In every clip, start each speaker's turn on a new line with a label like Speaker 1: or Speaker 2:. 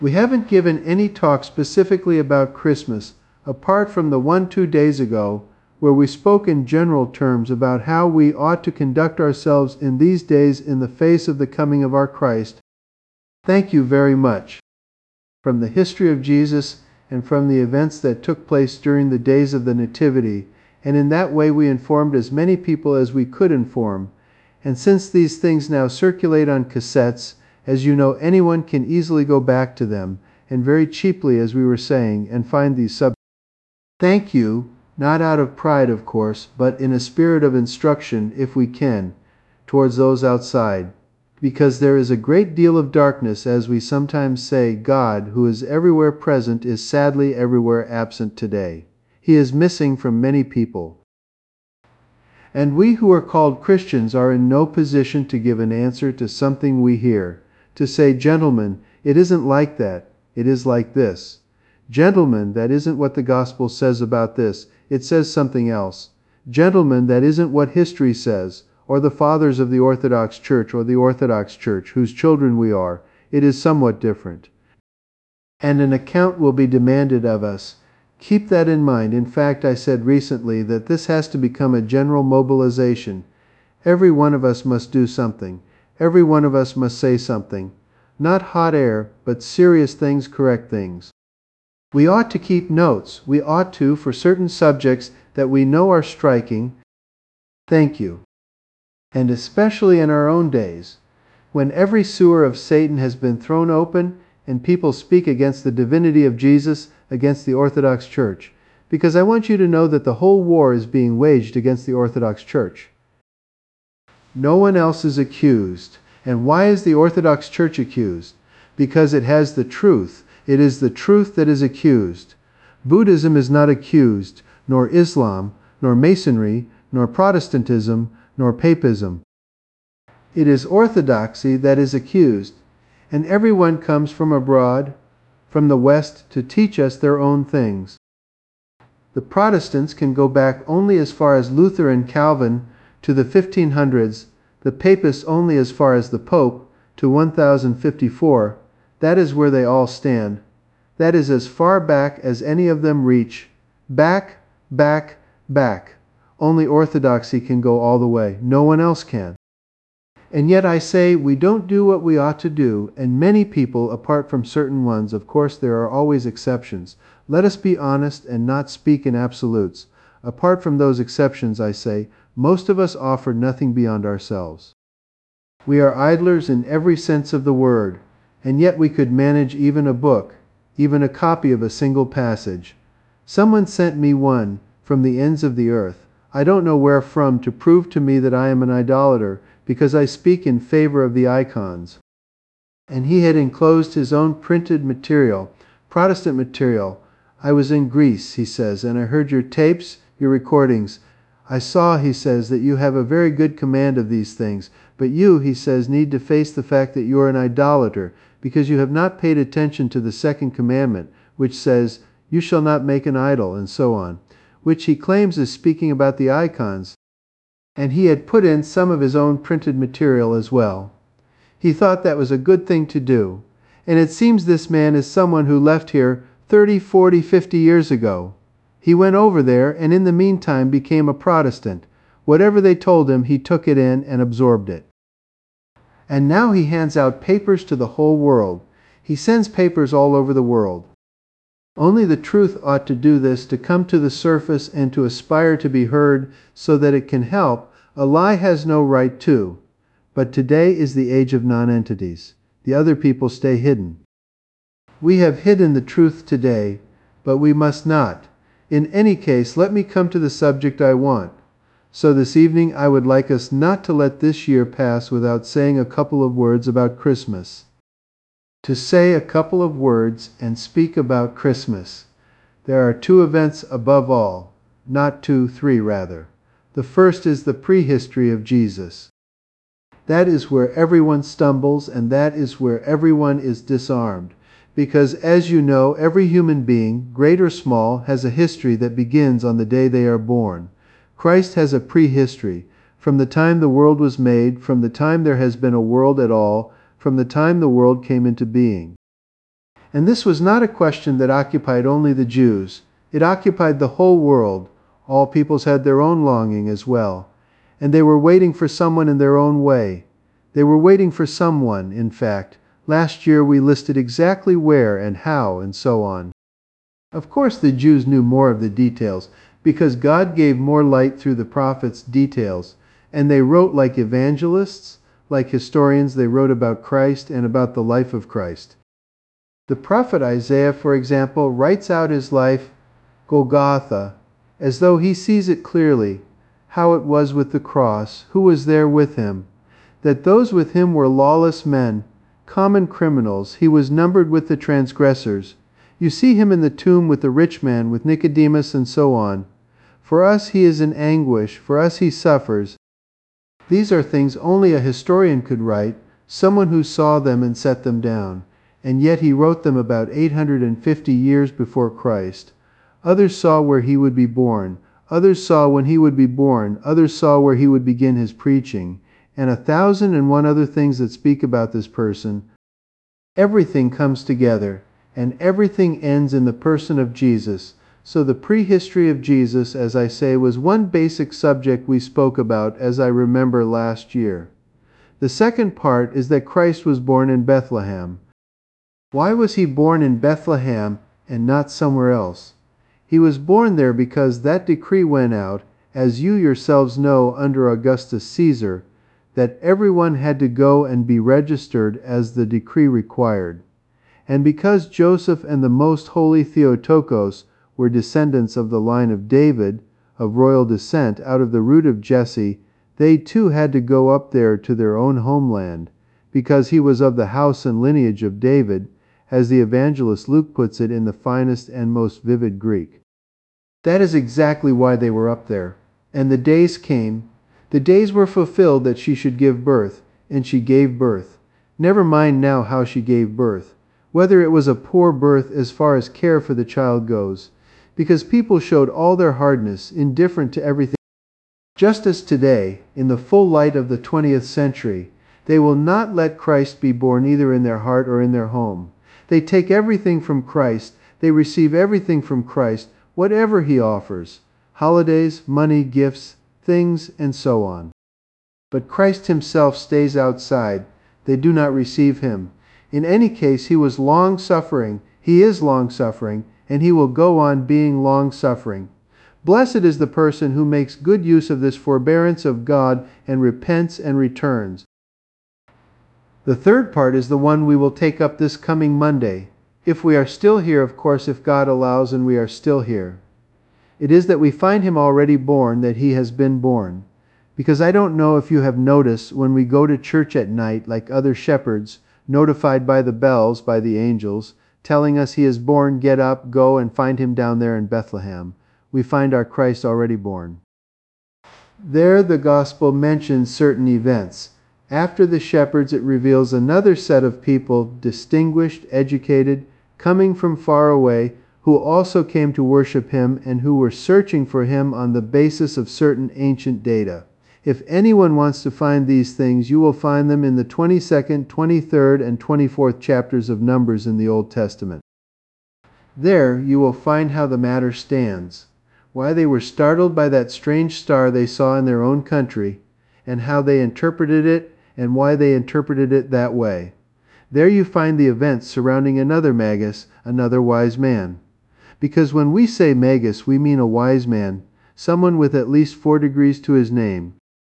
Speaker 1: We haven't given any talk specifically about Christmas, apart from the one 2 days ago, where we spoke in general terms about how we ought to conduct ourselves in these days in the face of the coming of our Christ. Thank you very much. From the history of Jesus and from the events that took place during the days of the Nativity, and in that way we informed as many people as we could inform. And since these things now circulate on cassettes, as you know, anyone can easily go back to them, and very cheaply, as we were saying, and find these subjects. Thank you, not out of pride, of course, but in a spirit of instruction, if we can, towards those outside. Because there is a great deal of darkness, as we sometimes say. God, who is everywhere present, is sadly everywhere absent today. He is missing from many people. And we who are called Christians are in no position to give an answer to something we hear, to say, gentlemen, it isn't like that, it is like this. Gentlemen, that isn't what the gospel says about this, it says something else. Gentlemen, that isn't what history says, or the fathers of the Orthodox Church or the Orthodox Church, whose children we are. It is somewhat different. And an account will be demanded of us. Keep that in mind. In fact, I said recently that this has to become a general mobilization. Every one of us must do something. Every one of us must say something. Not hot air, but serious things, correct things. We ought to keep notes. We ought to, for certain subjects that we know are striking. Thank you. And especially in our own days, when every sewer of Satan has been thrown open and people speak against the divinity of Jesus, against the Orthodox Church, because I want you to know that the whole war is being waged against the Orthodox Church. No one else is accused. And why is the Orthodox Church accused? Because it has the truth. It is the truth that is accused. Buddhism is not accused, nor Islam, nor Masonry, nor Protestantism, nor Papism. It is orthodoxy that is accused, and everyone comes from abroad, from the West, to teach us their own things. The Protestants can go back only as far as Luther and Calvin to the 1500s, the Papists only as far as the Pope, to 1054. That is where they all stand. That is as far back as any of them reach. Back, back, back. Only orthodoxy can go all the way. No one else can. And yet I say we don't do what we ought to do, and many people, apart from certain ones, of course there are always exceptions. Let us be honest and not speak in absolutes. Apart from those exceptions, I say, most of us offer nothing beyond ourselves. We are idlers in every sense of the word, and yet we could manage even a book, even a copy of a single passage. Someone sent me one from the ends of the earth, I don't know where from, to prove to me that I am an idolater, because I speak in favor of the icons. And he had enclosed his own printed material, Protestant material. I was in Greece, he says, and I heard your tapes, your recordings. I saw, he says, that you have a very good command of these things, but you, he says, need to face the fact that you are an idolater, because you have not paid attention to the second commandment, which says, you shall not make an idol, and so on, which he claims is speaking about the icons. And he had put in some of his own printed material as well. He thought that was a good thing to do. And it seems this man is someone who left here 30, 40, 50 years ago. He went over there and in the meantime became a Protestant. Whatever they told him, he took it in and absorbed it. And now he hands out papers to the whole world. He sends papers all over the world. Only the truth ought to do this, to come to the surface and to aspire to be heard so that it can help. A lie has no right to. But today is the age of nonentities. The other people stay hidden. We have hidden the truth today, but we must not. In any case, let me come to the subject I want. So this evening I would like us not to let this year pass without saying a couple of words about Christmas. To say a couple of words and speak about Christmas. There are two events above all, not two, three rather. The first is the prehistory of Jesus. That is where everyone stumbles, and that is where everyone is disarmed. Because, as you know, every human being, great or small, has a history that begins on the day they are born. Christ has a prehistory, from the time the world was made, from the time there has been a world at all, from the time the world came into being. And this was not a question that occupied only the Jews. It occupied the whole world. All peoples had their own longing as well. And they were waiting for someone in their own way. They were waiting for someone, in fact. Last year we listed exactly where and how and so on. Of course the Jews knew more of the details, because God gave more light through the prophets' details, and they wrote like evangelists, like historians. They wrote about Christ and about the life of Christ. The prophet Isaiah, for example, writes out his life, Golgotha, as though he sees it clearly, how it was with the cross, who was there with him, that those with him were lawless men, common criminals. He was numbered with the transgressors. You see him in the tomb with the rich man, with Nicodemus, and so on. For us he is in anguish, for us he suffers. These are things only a historian could write, someone who saw them and set them down. And yet he wrote them about 850 years before Christ. Others saw where he would be born. Others saw when he would be born. Others saw where he would begin his preaching. And 1,001 other things that speak about this person. Everything comes together, and everything ends in the person of Jesus. So the prehistory of Jesus, as I say, was one basic subject we spoke about, as I remember, last year. The second part is that Christ was born in Bethlehem. Why was he born in Bethlehem and not somewhere else? He was born there because that decree went out, as you yourselves know, under Augustus Caesar, that everyone had to go and be registered as the decree required. And because Joseph and the most holy Theotokos were descendants of the line of David, of royal descent, out of the root of Jesse, they too had to go up there to their own homeland, because he was of the house and lineage of David, as the evangelist Luke puts it in the finest and most vivid Greek. That is exactly why they were up there. And the days came. The days were fulfilled that she should give birth, and she gave birth. Never mind now how she gave birth, whether it was a poor birth as far as care for the child goes, because people showed all their hardness, indifferent to everything. Just as today, in the full light of the 20th century, they will not let Christ be born either in their heart or in their home. They take everything from Christ. They receive everything from Christ, whatever he offers. Holidays, money, gifts, things, and so on. But Christ himself stays outside. They do not receive him. In any case, he was long-suffering. He is long-suffering, and he will go on being long-suffering. Blessed is the person who makes good use of this forbearance of God and repents and returns. The third part is the one we will take up this coming Monday, if we are still here, of course, if God allows and we are still here. It is that we find him already born, that he has been born. Because I don't know if you have noticed, when we go to church at night, like other shepherds, notified by the bells, by the angels, telling us he is born, get up, go and find him down there in Bethlehem, we find our Christ already born. There the gospel mentions certain events. After the shepherds, it reveals another set of people, distinguished, educated, coming from far away, who also came to worship him and who were searching for him on the basis of certain ancient data. If anyone wants to find these things, you will find them in the 22nd, 23rd, and 24th chapters of Numbers in the Old Testament. There you will find how the matter stands, why they were startled by that strange star they saw in their own country, and how they interpreted it and why they interpreted it that way. There you find the events surrounding another Magus, another wise man. Because when we say Magus, we mean a wise man, someone with at least 4 degrees to his name.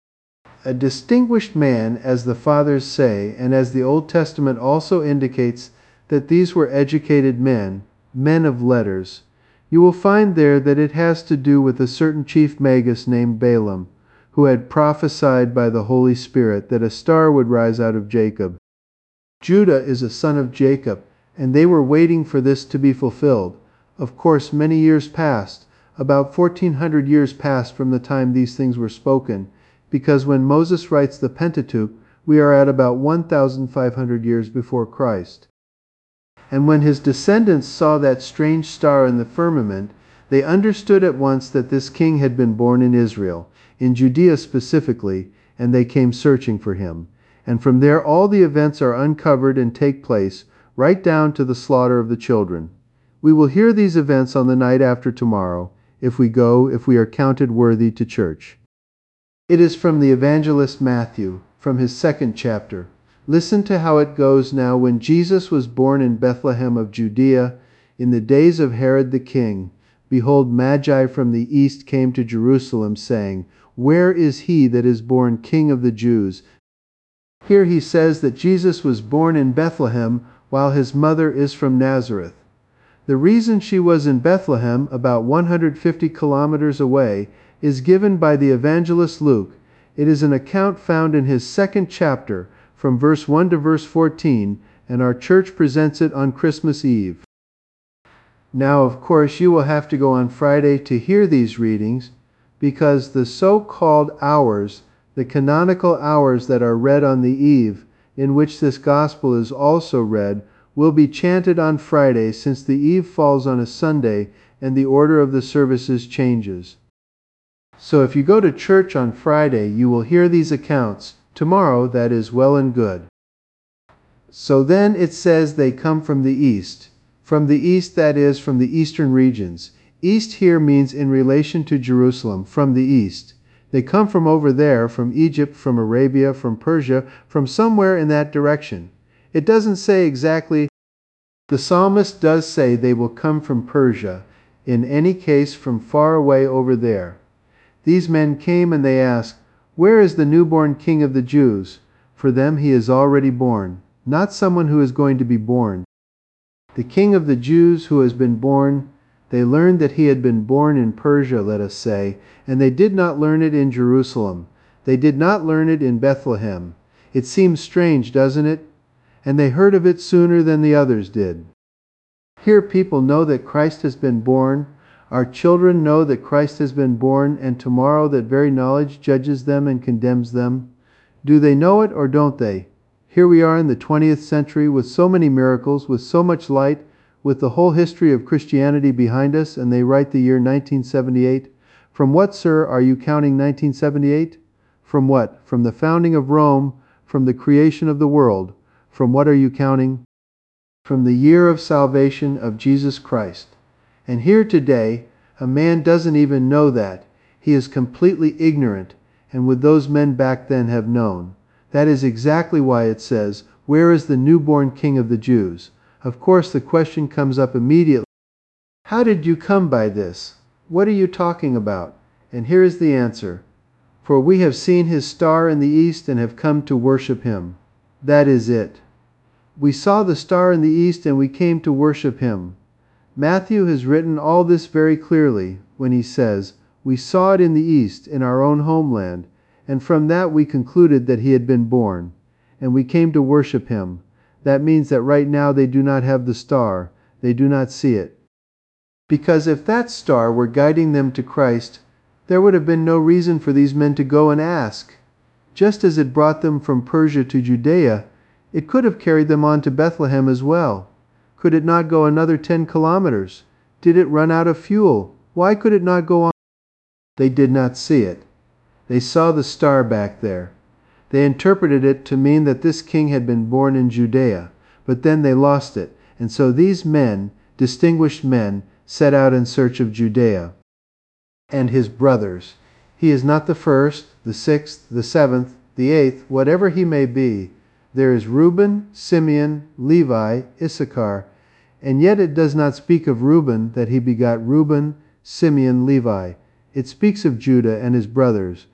Speaker 1: A distinguished man, as the Fathers say, and as the Old Testament also indicates that these were educated men, men of letters. You will find there that it has to do with a certain chief Magus named Balaam, who had prophesied by the Holy Spirit that a star would rise out of Jacob. Judah is a son of Jacob, and they were waiting for this to be fulfilled. Of course, many years passed, about 1400 years passed from the time these things were spoken, because when Moses writes the Pentateuch, we are at about 1,500 years before Christ. And when his descendants saw that strange star in the firmament, they understood at once that this king had been born in Israel, in Judea specifically, and they came searching for him. And from there all the events are uncovered and take place, right down to the slaughter of the children. We will hear these events on the night after tomorrow, if we are counted worthy to church. It is from the evangelist Matthew, from his 2nd chapter. Listen to how it goes now. When Jesus was born in Bethlehem of Judea, in the days of Herod the king, behold, Magi from the east came to Jerusalem, saying, Where is he that is born King of the Jews? Here he says that Jesus was born in Bethlehem, while his mother is from Nazareth. The reason she was in Bethlehem, about 150 kilometers away, is given by the evangelist Luke. It is an account found in his 2nd chapter, from verse 1 to verse 14, and our church presents it on Christmas Eve. Now, of course, you will have to go on Friday to hear these readings, because the so-called hours, the canonical hours that are read on the eve, in which this gospel is also read, will be chanted on Friday, since the eve falls on a Sunday and the order of the services changes. So if you go to church on Friday, you will hear these accounts. Tomorrow, that is well and good. So then it says they come from the east. From the east, that is, from the eastern regions. East here means in relation to Jerusalem, from the east. They come from over there, from Egypt, from Arabia, from Persia, from somewhere in that direction. It doesn't say exactly. The psalmist does say they will come from Persia, in any case from far away over there. These men came and they asked, Where is the newborn King of the Jews? For them he is already born, not someone who is going to be born. The King of the Jews who has been born, they learned that he had been born in Persia, let us say, and they did not learn it in Jerusalem. They did not learn it in Bethlehem. It seems strange, doesn't it? And they heard of it sooner than the others did. Here people know that Christ has been born. Our children know that Christ has been born, and tomorrow that very knowledge judges them and condemns them. Do they know it or don't they? Here we are in the 20th century with so many miracles, with so much light, with the whole history of Christianity behind us, and they write the year 1978. From what, sir, are you counting 1978? From what? From the founding of Rome, from the creation of the world. From what are you counting? From the year of salvation of Jesus Christ. And here today, a man doesn't even know that. He is completely ignorant, and would those men back then have known? That is exactly why it says, Where is the newborn King of the Jews? Of course, the question comes up immediately. How did you come by this? What are you talking about? And here is the answer. For we have seen his star in the east and have come to worship him. That is it. We saw the star in the east and we came to worship him. Matthew has written all this very clearly when he says, We saw it in the east, in our own homeland, and from that we concluded that he had been born, and we came to worship him. That means that right now they do not have the star. They do not see it. Because if that star were guiding them to Christ, there would have been no reason for these men to go and ask. Just as it brought them from Persia to Judea, it could have carried them on to Bethlehem as well. Could it not go another 10 kilometers? Did it run out of fuel? Why could it not go on? They did not see it. They saw the star back there. They interpreted it to mean that this king had been born in Judea, but then they lost it, and so these men, distinguished men, set out in search of Judea. And his brothers. He is not the first, the sixth, the seventh, the eighth, whatever he may be. There is Reuben, Simeon, Levi, Issachar, and yet it does not speak of Reuben that he begot Reuben, Simeon, Levi. It speaks of Judah and his brothers.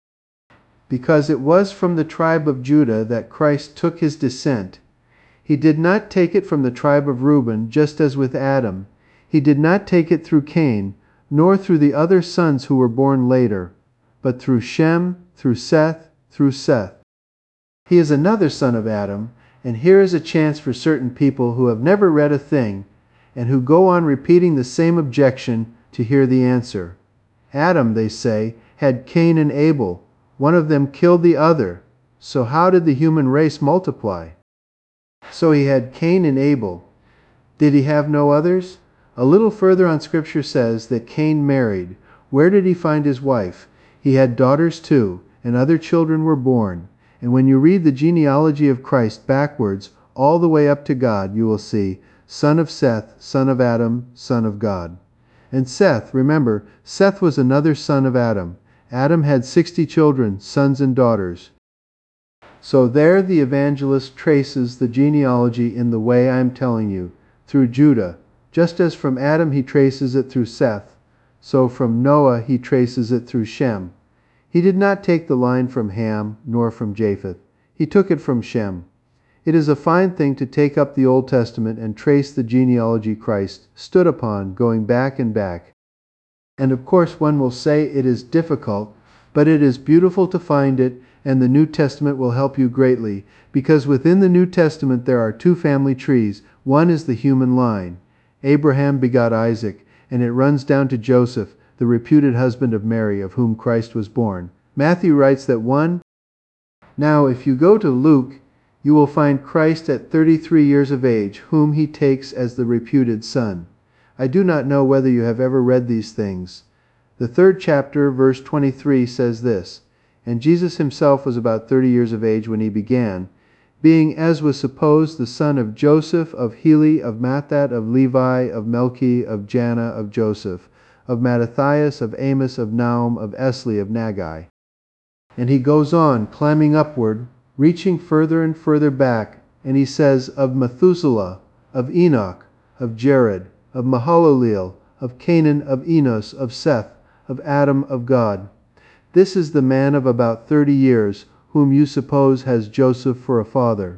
Speaker 1: Because it was from the tribe of Judah that Christ took his descent. He did not take it from the tribe of Reuben, just as with Adam. He did not take it through Cain, nor through the other sons who were born later, but through Shem, through Seth, through Seth. He is another son of Adam, and here is a chance for certain people who have never read a thing, and who go on repeating the same objection to hear the answer. Adam, they say, had Cain and Abel. One of them killed the other. So how did the human race multiply? So he had Cain and Abel. Did he have no others? A little further on Scripture says that Cain married. Where did he find his wife? He had daughters too, and other children were born. And when you read the genealogy of Christ backwards, all the way up to God, you will see, son of Seth, son of Adam, son of God. And Seth, remember, Seth was another son of Adam. Adam had 60 children, sons and daughters. So there the evangelist traces the genealogy in the way I am telling you, through Judah. Just as from Adam he traces it through Seth, so from Noah he traces it through Shem. He did not take the line from Ham, nor from Japheth. He took it from Shem. It is a fine thing to take up the Old Testament and trace the genealogy Christ stood upon, going back and back. And of course one will say it is difficult, but it is beautiful to find it, and the New Testament will help you greatly, because within the New Testament there are two family trees. One is the human line. Abraham begot Isaac, and it runs down to Joseph, the reputed husband of Mary, of whom Christ was born. Matthew writes that one. Now, if you go to Luke, you will find Christ at 33 years of age, whom he takes as the reputed son. I do not know whether you have ever read these things. The 3rd chapter, verse 23, says this, "And Jesus himself was about 30 years of age when he began, being, as was supposed, the son of Joseph, of Heli, of Matthat, of Levi, of Melchi, of Janna, of Joseph, of Mattathias, of Amos, of Nahum, of Esli, of Nagai." And he goes on, climbing upward, reaching further and further back, and he says, of Methuselah, of Enoch, of Jared, of Mahalaleel, of Canaan, of Enos, of Seth, of Adam, of God. This is the man of about 30 years, whom you suppose has Joseph for a father.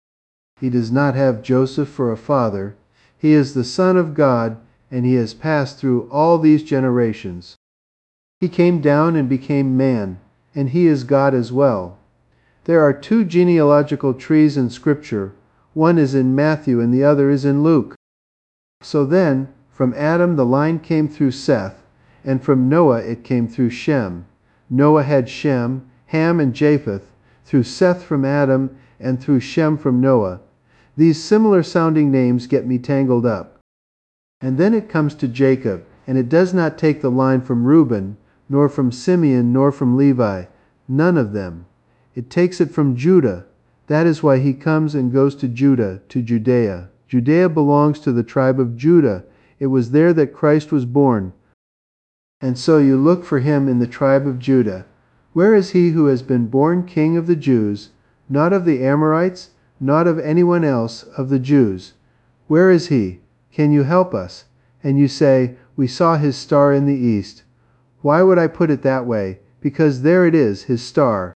Speaker 1: He does not have Joseph for a father. He is the Son of God, and he has passed through all these generations. He came down and became man, and he is God as well. There are two genealogical trees in Scripture. One is in Matthew and the other is in Luke. So then, from Adam the line came through Seth, and from Noah it came through Shem. Noah had Shem, Ham, and Japheth, through Seth from Adam, and through Shem from Noah. These similar sounding names get me tangled up. And then it comes to Jacob, and it does not take the line from Reuben, nor from Simeon, nor from Levi, none of them. It takes it from Judah. That is why he comes and goes to Judah, to Judea. Judea belongs to the tribe of Judah. It was there that Christ was born. And so you look for him in the tribe of Judah. Where is he who has been born King of the Jews, not of the Amorites, not of anyone else, of the Jews? Where is he? Can you help us? And you say, we saw his star in the east. Why would I put it that way? Because there it is, his star.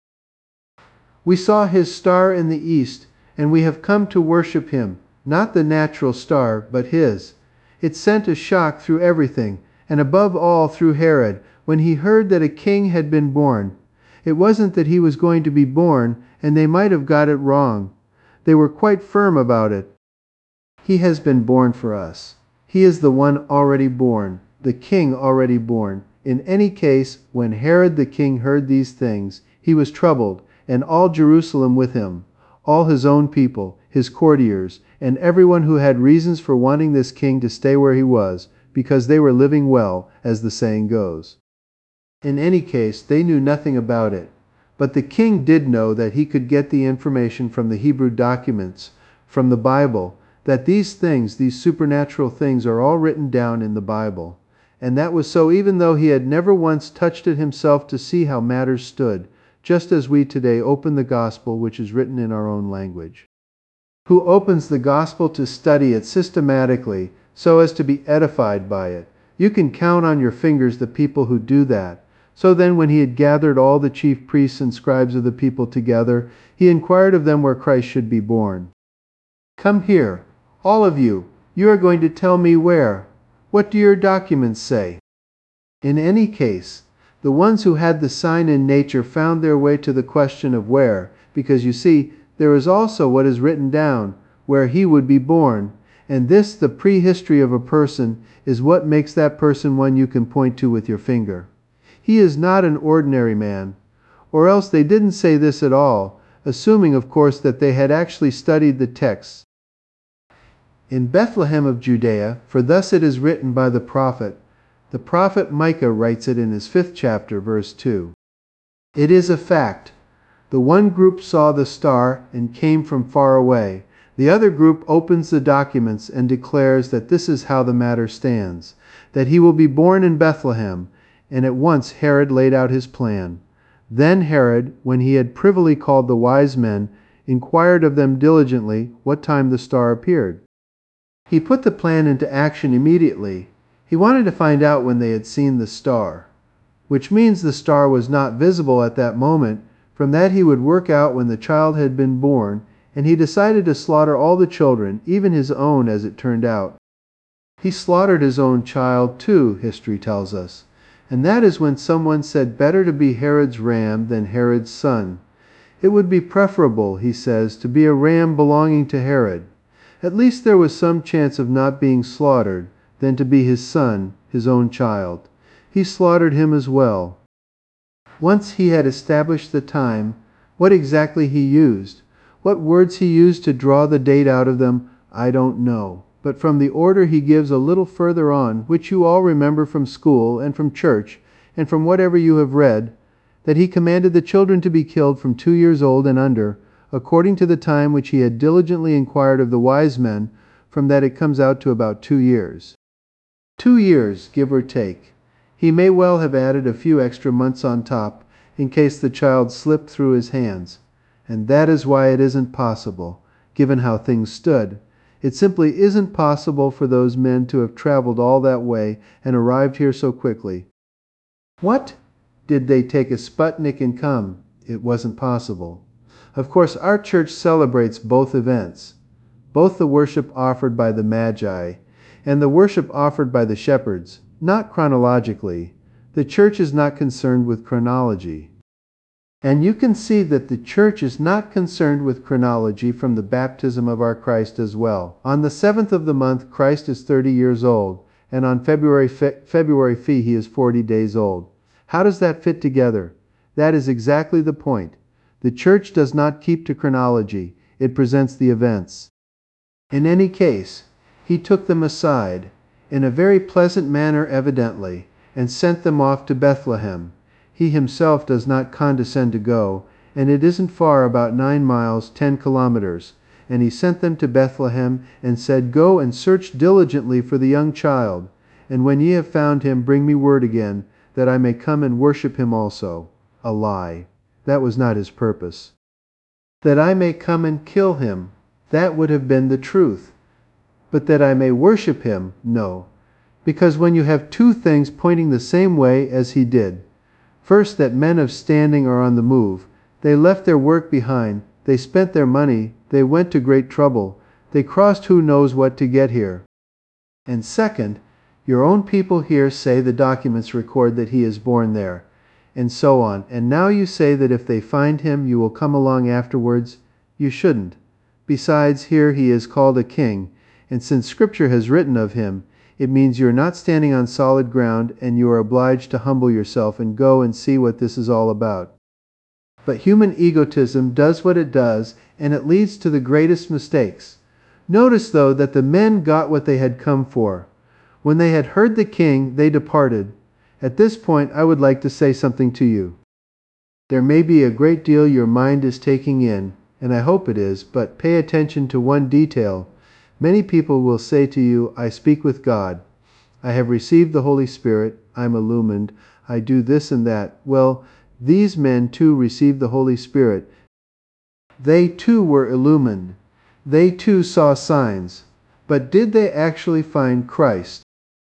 Speaker 1: We saw his star in the east, and we have come to worship him, not the natural star, but his. It sent a shock through everything, and above all through Herod, when he heard that a king had been born. It wasn't that he was going to be born, and they might have got it wrong. They were quite firm about it. He has been born for us. He is the one already born, the king already born. In any case, when Herod the king heard these things, he was troubled, and all Jerusalem with him, all his own people, his courtiers, and everyone who had reasons for wanting this king to stay where he was, because they were living well, as the saying goes. In any case, they knew nothing about it. But the king did know that he could get the information from the Hebrew documents, from the Bible, that these things, these supernatural things, are all written down in the Bible. And that was so even though he had never once touched it himself to see how matters stood, just as we today open the gospel which is written in our own language. Who opens the gospel to study it systematically so as to be edified by it? You can count on your fingers the people who do that. So then when he had gathered all the chief priests and scribes of the people together, he inquired of them where Christ should be born. Come here, all of you. You are going to tell me where. What do your documents say? In any case, the ones who had the sign in nature found their way to the question of where, because you see, there is also what is written down, where he would be born, and this, the prehistory of a person, is what makes that person one you can point to with your finger. He is not an ordinary man, or else they didn't say this at all, assuming, of course, that they had actually studied the texts. In Bethlehem of Judea, for thus it is written by the prophet Micah writes it in his 5th chapter, verse 2. It is a fact. The one group saw the star and came from far away. The other group opens the documents and declares that this is how the matter stands, that he will be born in Bethlehem, and at once Herod laid out his plan. Then Herod, when he had privily called the wise men, inquired of them diligently what time the star appeared. He put the plan into action immediately. He wanted to find out when they had seen the star, which means the star was not visible at that moment. From that he would work out when the child had been born, and he decided to slaughter all the children, even his own, as it turned out. He slaughtered his own child too, history tells us. And that is when someone said better to be Herod's ram than Herod's son. It would be preferable, he says, to be a ram belonging to Herod. At least there was some chance of not being slaughtered, than to be his son, his own child. He slaughtered him as well. Once he had established the time, what exactly he used, what words he used to draw the date out of them, I don't know. But from the order he gives a little further on, which you all remember from school and from church, and from whatever you have read, that he commanded the children to be killed from 2 years old and under, according to the time which he had diligently inquired of the wise men, from that it comes out to about 2 years. 2 years, give or take. He may well have added a few extra months on top, in case the child slipped through his hands. And that is why it isn't possible, given how things stood. It simply isn't possible for those men to have traveled all that way and arrived here so quickly. What? Did they take a Sputnik and come? It wasn't possible. Of course, our church celebrates both events, both the worship offered by the Magi and the worship offered by the shepherds, not chronologically. The church is not concerned with chronology. And you can see that the church is not concerned with chronology from the baptism of our Christ as well. On the 7th of the month, Christ is 30 years old, and on February Fee, he is 40 days old. How does that fit together? That is exactly the point. The church does not keep to chronology. It presents the events. In any case, he took them aside, in a very pleasant manner evidently, and sent them off to Bethlehem. He himself does not condescend to go, and it isn't far, about 9 miles, 10 kilometers. And he sent them to Bethlehem, and said, Go and search diligently for the young child, and when ye have found him, bring me word again, that I may come and worship him also. A lie. That was not his purpose. That I may come and kill him. That would have been the truth. But that I may worship him, no. Because when you have two things pointing the same way as he did, first, that men of standing are on the move, they left their work behind, they spent their money, they went to great trouble, they crossed who knows what to get here. And second, your own people here say the documents record that he is born there, and so on. And now you say that if they find him, you will come along afterwards. You shouldn't. Besides, here he is called a king, and since Scripture has written of him, it means you are not standing on solid ground, and you are obliged to humble yourself and go and see what this is all about. But human egotism does what it does, and it leads to the greatest mistakes. Notice, though, that the men got what they had come for. When they had heard the king, they departed. At this point, I would like to say something to you. There may be a great deal your mind is taking in, and I hope it is, but pay attention to one detail. Many people will say to you, I speak with God. I have received the Holy Spirit. I'm illumined. I do this and that. Well, these men too received the Holy Spirit. They too were illumined. They too saw signs. But did they actually find Christ?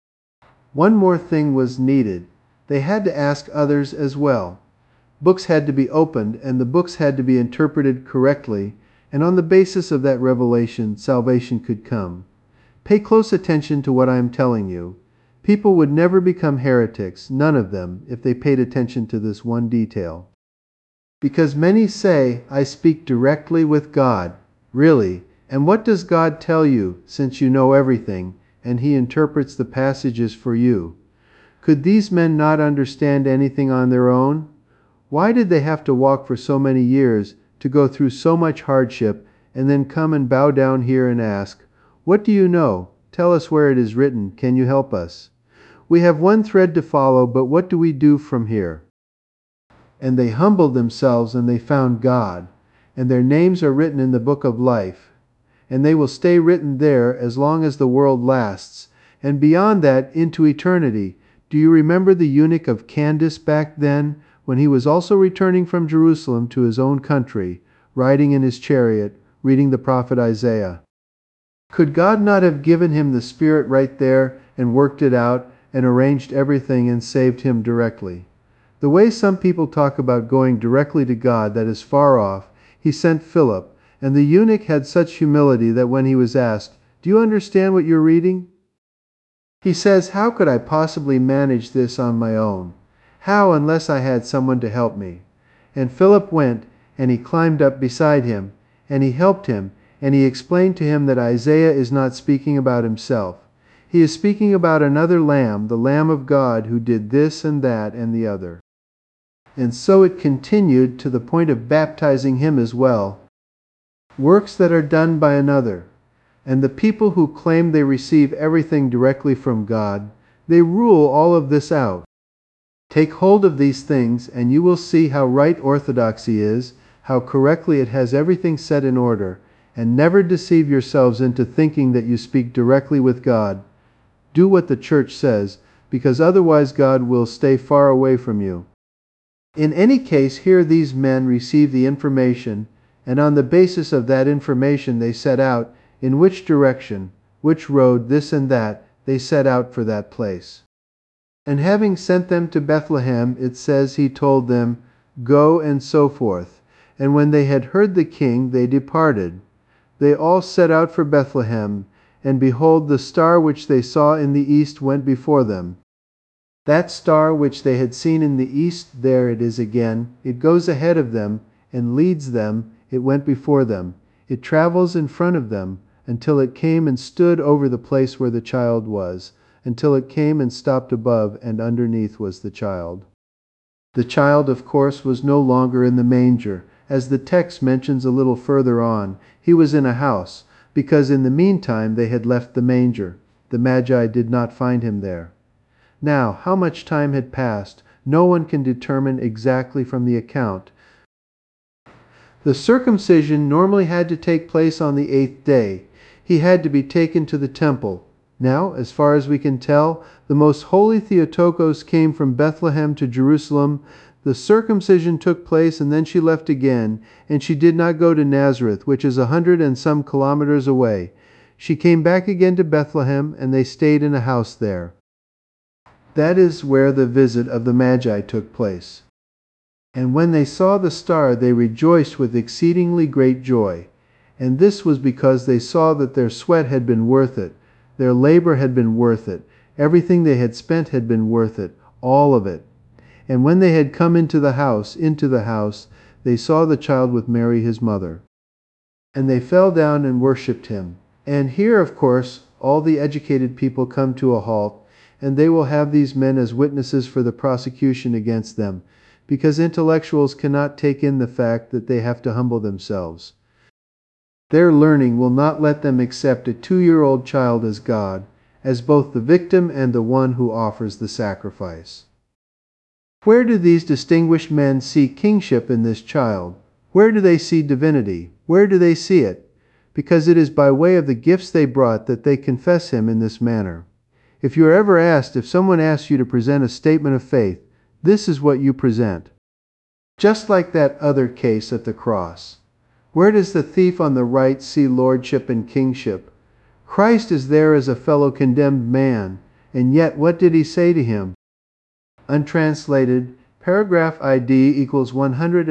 Speaker 1: One more thing was needed. They had to ask others as well. Books had to be opened, and the books had to be interpreted correctly, and on the basis of that revelation, salvation could come. Pay close attention to what I am telling you. People would never become heretics, none of them, if they paid attention to this one detail. Because many say, I speak directly with God. Really? And what does God tell you, since you know everything, and he interprets the passages for you? Could these men not understand anything on their own? Why did they have to walk for so many years, to go through so much hardship, and then come and bow down here and ask, What do you know? Tell us where it is written. Can you help us? We have one thread to follow, but what do we do from here? And they humbled themselves, and they found God, and their names are written in the book of life. and they will stay written there as long as the world lasts, and beyond that into eternity. Do you remember the eunuch of Candace back then, when he was also returning from Jerusalem to his own country, riding in his chariot, reading the prophet Isaiah? Could God not have given him the Spirit right there and worked it out and arranged everything and saved him directly? The way some people talk about going directly to God that is far off, he sent Philip, and the eunuch had such humility that when he was asked, "Do you understand what you're reading?" he says, "How could I possibly manage this on my own? How, unless I had someone to help me?" And Philip went, and he climbed up beside him, and he helped him, and he explained to him that Isaiah is not speaking about himself. He is speaking about another Lamb, the Lamb of God, who did this and that and the other. And so it continued to the point of baptizing him as well. Works that are done by another. And the people who claim they receive everything directly from God, they rule all of this out. Take hold of these things, and you will see how right orthodoxy is, how correctly it has everything set in order, and never deceive yourselves into thinking that you speak directly with God. Do what the Church says, because otherwise God will stay far away from you. In any case, here these men receive the information, and on the basis of that information they set out in which direction, which road, this and that, they set out for that place. And having sent them to Bethlehem, it says he told them, "Go," and so forth. And when they had heard the king, they departed. They all set out for Bethlehem, and behold, the star which they saw in the east went before them. That star which they had seen in the east, there it is again. It goes ahead of them and leads them. It went before them. It travels in front of them until it came and stood over the place where the child was, until it came and stopped above, and underneath was the child. The child, of course, was no longer in the manger, as the text mentions a little further on. He was in a house, because in the meantime they had left the manger. The Magi did not find him there. Now, how much time had passed, no one can determine exactly from the account. The circumcision normally had to take place on the 8th day. He had to be taken to the temple. Now, as far as we can tell, the most holy Theotokos came from Bethlehem to Jerusalem. The circumcision took place, and then she left again, and she did not go to Nazareth, which is 100 and some kilometers away. She came back again to Bethlehem, and they stayed in a house there. That is where the visit of the Magi took place. And when they saw the star, they rejoiced with exceedingly great joy. And this was because they saw that their sweat had been worth it. Their labor had been worth it. Everything they had spent had been worth it. All of it. And when they had come into the house, they saw the child with Mary his mother. And they fell down and worshipped him. And here, of course, all the educated people come to a halt, and they will have these men as witnesses for the prosecution against them, because intellectuals cannot take in the fact that they have to humble themselves. Their learning will not let them accept a 2-year-old child as God, as both the victim and the one who offers the sacrifice. Where do these distinguished men see kingship in this child? Where do they see divinity? Where do they see it? Because it is by way of the gifts they brought that they confess him in this manner. If you are ever asked, if someone asks you to present a statement of faith, this is what you present. Just like that other case at the cross. Where does the thief on the right see lordship and kingship? Christ is there as a fellow condemned man, and yet what did he say to him? Untranslated, paragraph ID equals 100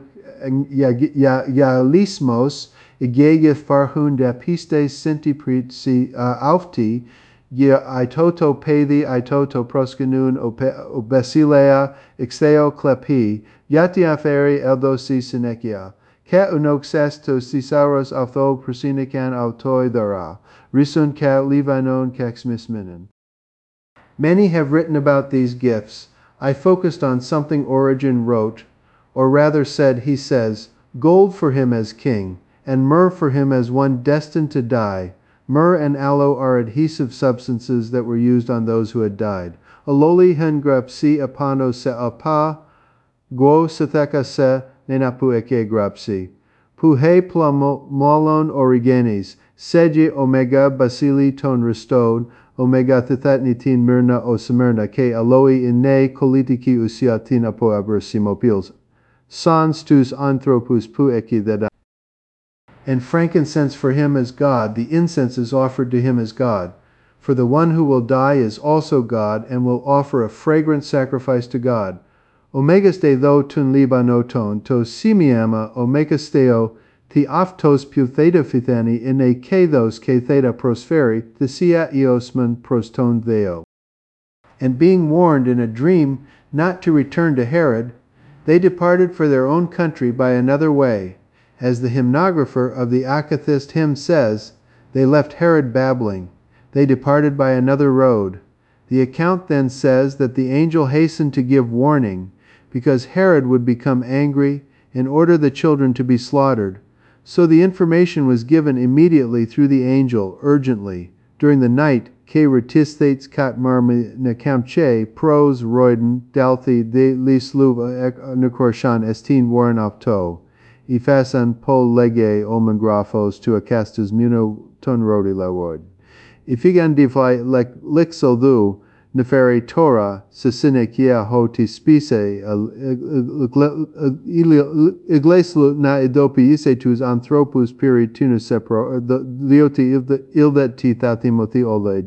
Speaker 1: Ialismos igege farhun dapistes sintipritsi aufti itoto pethi itoto proskenun obesilea ixeo klepi yatiaferi eldosi sinekia ke unoxes to cisaros altho prosinikan autoidara risun ka livanon kexmisminen. Many have written about these gifts. I focused on something Origen wrote, or rather said, he says, gold for him as king, and myrrh for him as one destined to die. Myrrh and aloe are adhesive substances that were used on those who had died. Aloli hen grapsi apano se apa, guo setheka se nenapu eke grapsi. Puhe plamolon origenes, Seji omega basili ton ristod, omega thithatnitin myrna o semerna, ke aloi ine kolitiki usiatin apo abrasimopils. Sans tus anthropus pu ekideda. And frankincense for him as God, the incense is offered to him as God. For the one who will die is also God, and will offer a fragrant sacrifice to God. Omegas de tho tun libanoton, to simiama omegasteo, ti aftos pu theta fithani ine kathos ke theta prosferi, thesia eosman proston theo. And being warned in a dream not to return to Herod, they departed for their own country by another way. As the hymnographer of the Akathist hymn says, they left Herod babbling. They departed by another road. The account then says that the angel hastened to give warning, because Herod would become angry and order the children to be slaughtered. So the information was given immediately through the angel, urgently. During the night, ke retisthetes kat marmi nekamche, pros roiden, dalthi de lisluva nekorshan estin warren opto, ifasan pol lege omengraphos to acastas muno ton rodi lawod. Ifigan divai lixel du, neferi Torah, sesine kia hoti spise, igleslu na idopi isetus anthropus piritunus sepro, lioti ildet ti thatimothi oled.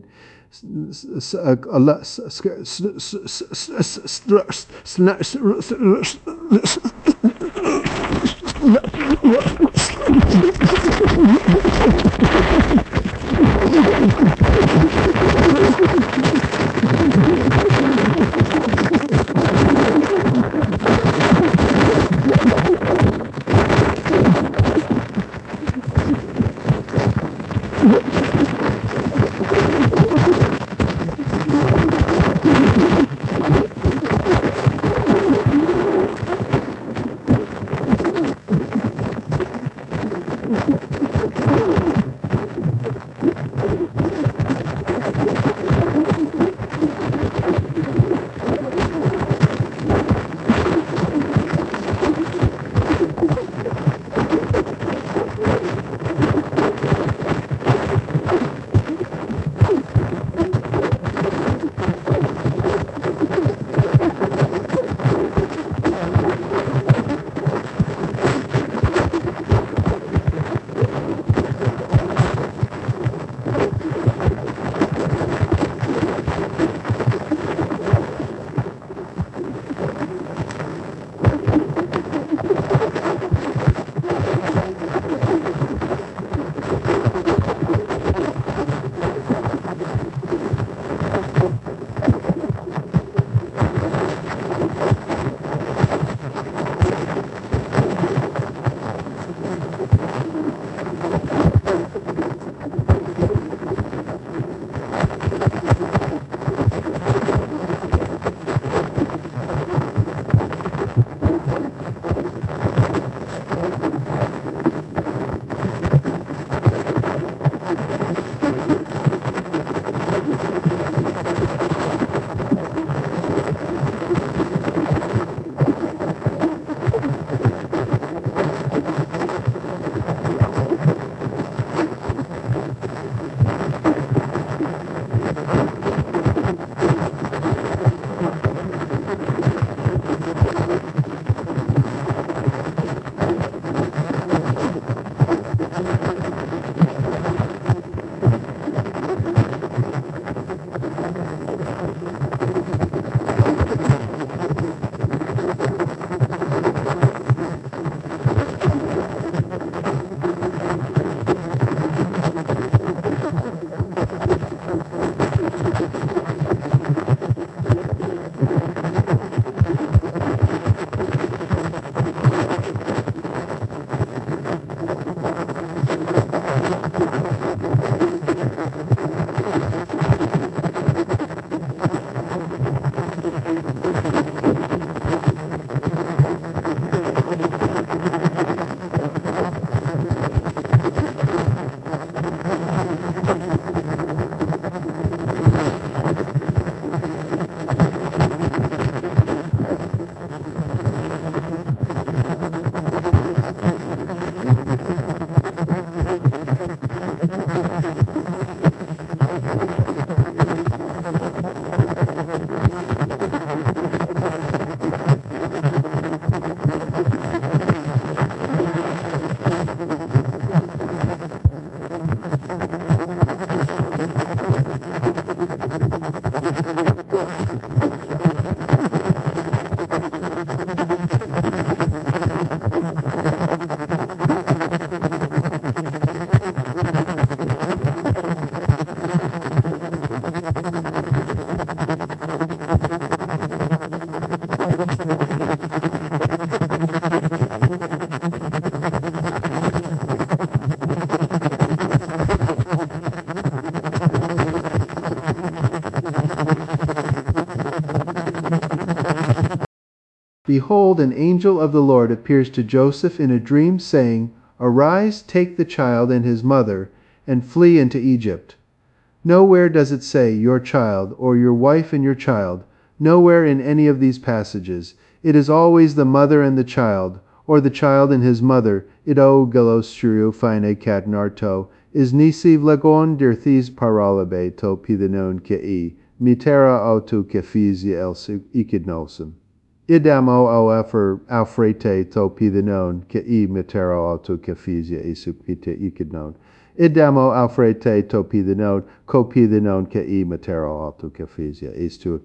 Speaker 1: Behold, an angel of the Lord appears to Joseph in a dream, saying, Arise, take the child and his mother, and flee into Egypt. Nowhere does it say your child, or your wife and your child. Nowhere in any of these passages. It is always the mother and the child, or the child and his mother. Idou galostrio fine katnarto, is nisi vlegon dirthis paralabe to pithenon kei, mitera autu kephisia el ikidnosum. Idamo oefer alfrete to pithenon kei mitera autu kephisia isupite ikidnon. Idamo alfrete to pithenon, ko pithenon kei mitera autu kephisia is to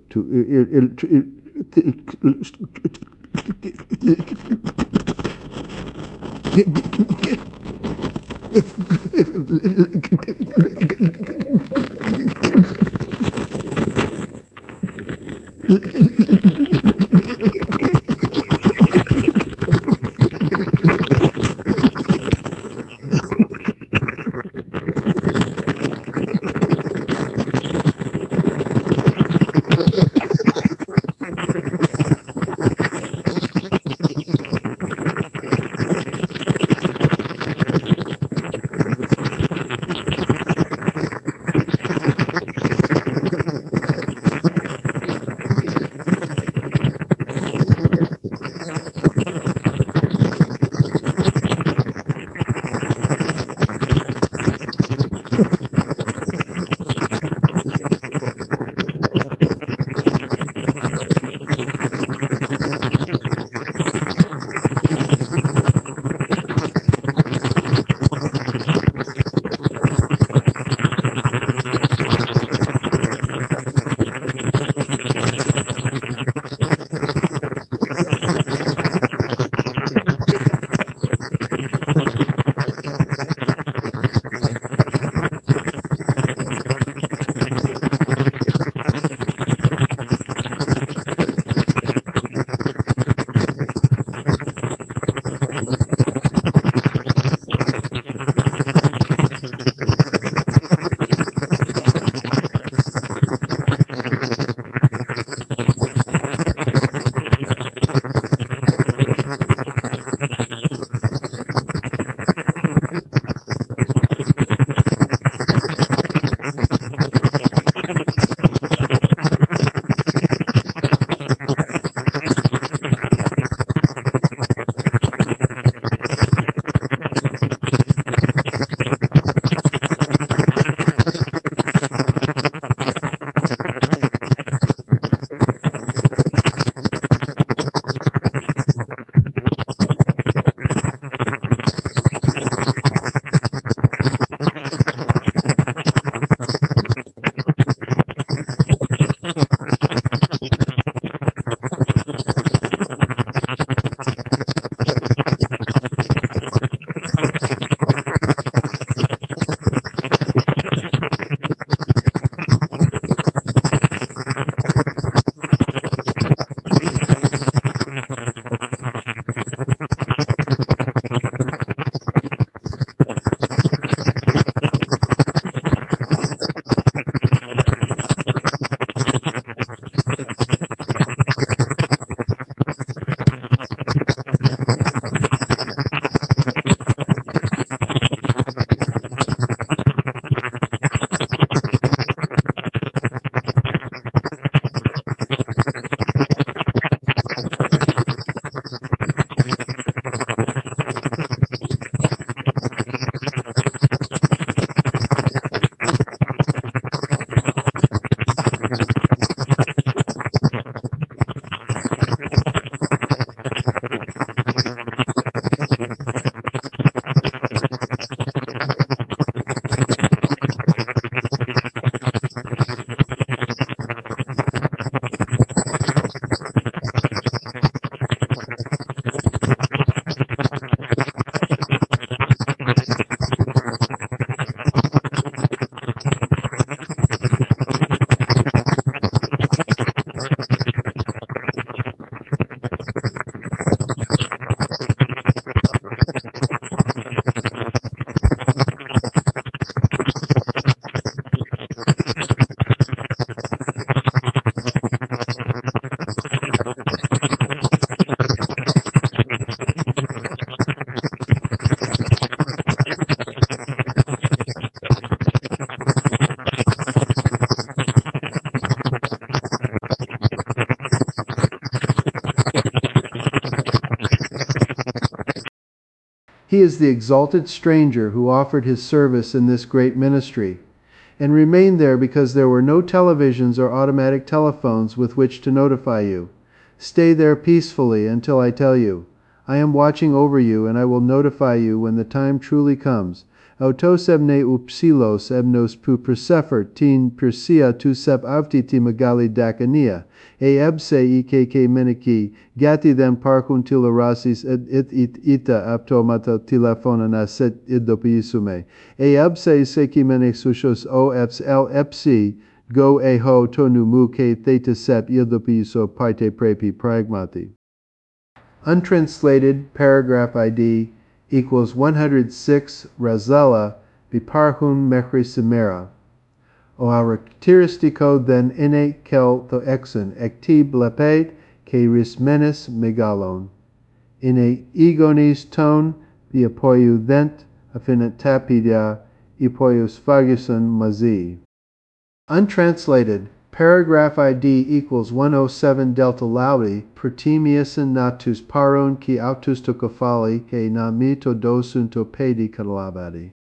Speaker 1: He is the exalted stranger who offered his service in this great ministry, and remained there because there were no televisions or automatic telephones with which to notify you. Stay there peacefully until I tell you. I am watching over you, and I will notify you when the time truly comes. Autos ebne upsilos ebnos pu persefer tin persia tu sep avti ti magali dakania, ebse ikk meniki, gati them parkun tilarasis it ita aptomata telefonana set idopisume, ebse seki mene sushos o eps l epsi, go ho tonu mu ke theta sep idopiso parte prepi pragmati. Untranslated paragraph ID equals 106 Razella Biparhun Mechrisimera. O aractiristico then ine kel to exon ecti bleped ke rismenis megalon. Ine egonis ton biapoiu thent affinitapidia ipoius faguson mazi. Untranslated paragraph ID equals 107 Delta Laudi Pertimiusin natus paron ki autus tokofali ke nami to dosun to pedi kalabadi.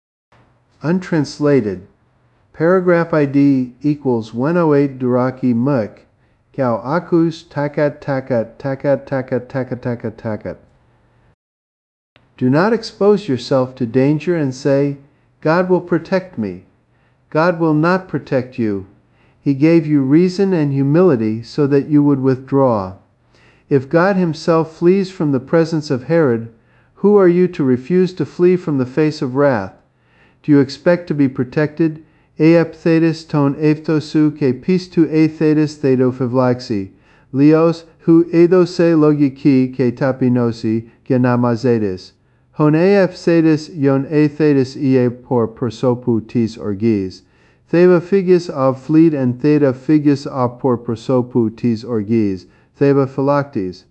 Speaker 1: Untranslated paragraph ID equals 108 Duraki Muk Kau akus takat takat takat takat takat takat takat. Do not expose yourself to danger and say, God will protect me. God will not protect you. He gave you reason and humility so that you would withdraw. If God himself flees from the presence of Herod, who are you to refuse to flee from the face of wrath? Do you expect to be protected? Eapthetis ton ephtosu ke pistu ethetis thedo fivlaxi. Leos hu edose logiki ke tapinosi genamazetis. Hon eapthetis yon ethetis ie por prosopu tis orgis. Theva figus av fleed and theta figus av por prosopu tis orgis, theva phylactes.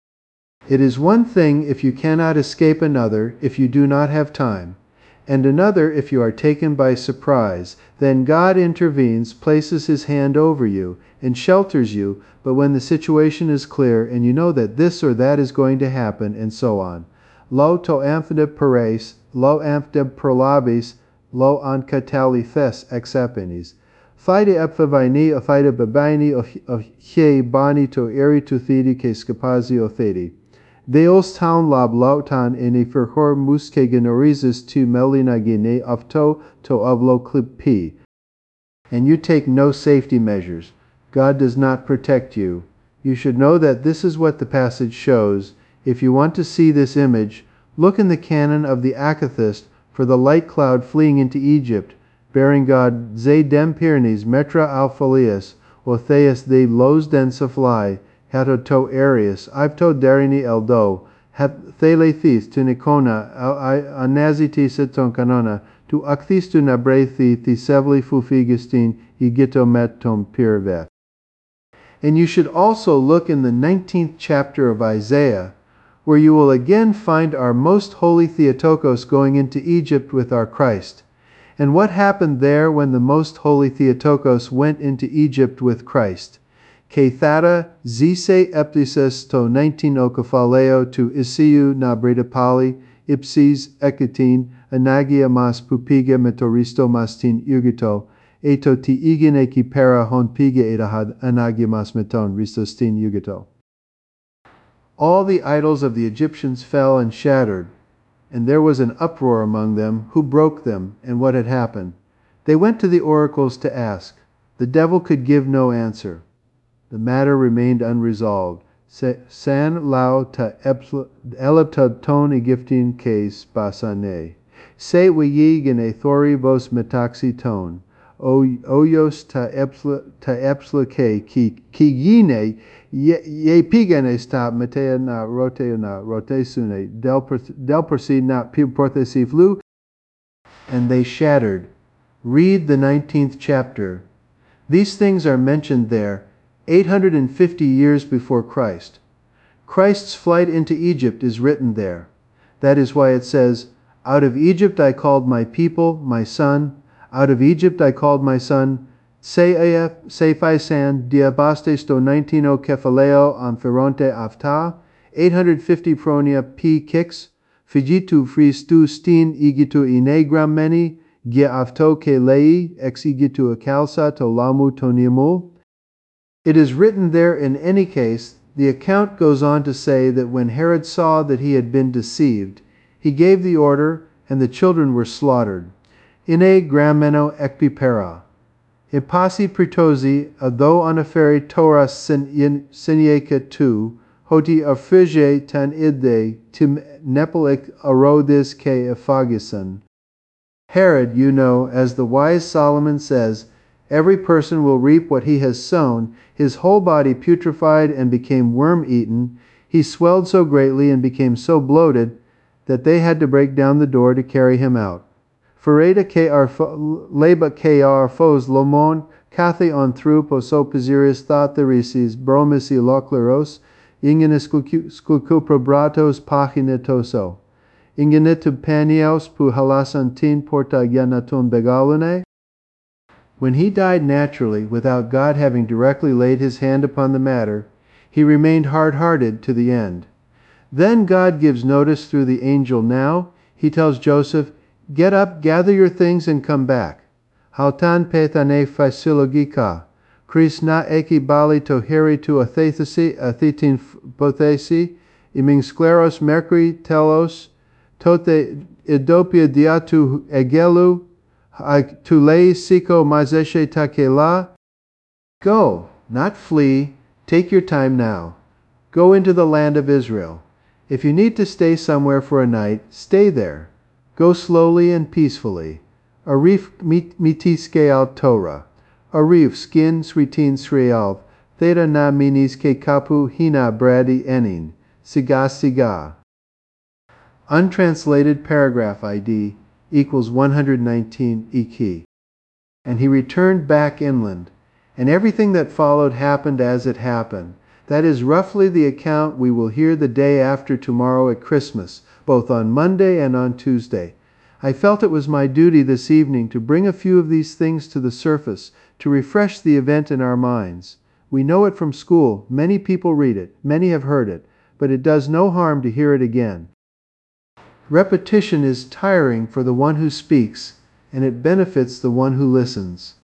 Speaker 1: It is one thing if you cannot escape another, if you do not have time, and another if you are taken by surprise. Then God intervenes, places his hand over you, and shelters you, but when the situation is clear and you know that this or that is going to happen, and so on. Lo to amphideb pares, lo amphideb prolabis, lo ankatali thes exapenis. Fide epfavaini o fide babaini o he bani to eri to thedi ke scapazi o thedi. Deos town lab lautan ene ferhor muske genorizis tu melina gine afto to avlo clip. And you take no safety measures. God does not protect you. You should know that this is what the passage shows. If you want to see this image, look in the canon of the Akathist for the light cloud fleeing into Egypt, bearing God ze dem Pyrenees metra alphalias, o theas de los densa fly, hato to Arius, ipto darini eldo, hat thelethis tunicona anazitis eton canona, tu acthistu nabrethi thisevli fufigistin igito metom pirvet. And you should also look in the 19th chapter of Isaiah, where you will again find our most holy Theotokos going into Egypt with our Christ. And what happened there when the most holy Theotokos went into Egypt with Christ? Ke thata zise eptises to 19 okophaleo to isiu na bredapali, ipsis ekitin, anagia mas pupiga metoristo mas tin ugito, eto ti igine ki para hon piga edahad anagia mas meton ristos tin ugito. All the idols of the Egyptians fell and shattered, and there was an uproar among them. Who broke them, and what had happened? They went to the oracles to ask. The devil could give no answer. The matter remained unresolved. San lao ta elepta ton Egyptian case basane. Se wiyi gene thori vos metaxi ton. Oyos ta epsla ke ki yine ye pigane sta metea na rote sune del persi na porthesi flu, and they shattered. Read the 19th chapter. These things are mentioned there 850 years before Christ. Christ's flight into Egypt is written there. That is why it says, out of Egypt I called my people, my son. Out of Egypt I called my son. Se faisan diabastes do 19 kephaleo amphironte afta, 850 pronia p kix, Figitu fristu stin igitu inegrameni, gia avto ke lei, exigitu akalsa to lamu tonimu. It is written there in any case. The account goes on to say that when Herod saw that he had been deceived, he gave the order, and the children were slaughtered. Ine grameno ekpipera. Ipasi pretosi, ado anaferi Torah sinieka tu, hoti afrige tan ide, tim nepelek arodis ke ephagison. Herod, you know, as the wise Solomon says, every person will reap what he has sown. His whole body putrefied and became worm-eaten. He swelled so greatly and became so bloated that they had to break down the door to carry him out. Fereda ke leba ke arfos lomon, kathe on throupos opisiris thatherisis bromisi lokleros, ingenis skulkuprobratos pachinetoso. Ingenitu panios pu halasantin porta yanaton begalune. When he died naturally, without God having directly laid his hand upon the matter, he remained hard-hearted to the end. Then God gives notice through the angel now. He tells Joseph, "Get up, gather your things, and come back. Hautan pethane physilogika, Chris na eki bali to heri tu athethesi, athetin pothesi, iming scleros mercury telos, tote idopia diatu egelu, Tulei siko mazeshe takela. Go, not flee. Take your time now. Go into the land of Israel. If you need to stay somewhere for a night, stay there. Go slowly and peacefully. Arif mitiske al Torah. Arif skin sritin srialv. Theta na minis ke kapu hina bradi enin. Siga siga. Untranslated paragraph ID equals 119 EK. And he returned back inland, and everything that followed happened as it happened. That is roughly the account we will hear the day after tomorrow at Christmas, both on Monday and on Tuesday. I felt it was my duty this evening to bring a few of these things to the surface, to refresh the event in our minds. We know it from school, many people read it, many have heard it, but it does no harm to hear it again. Repetition is tiring for the one who speaks, and it benefits the one who listens.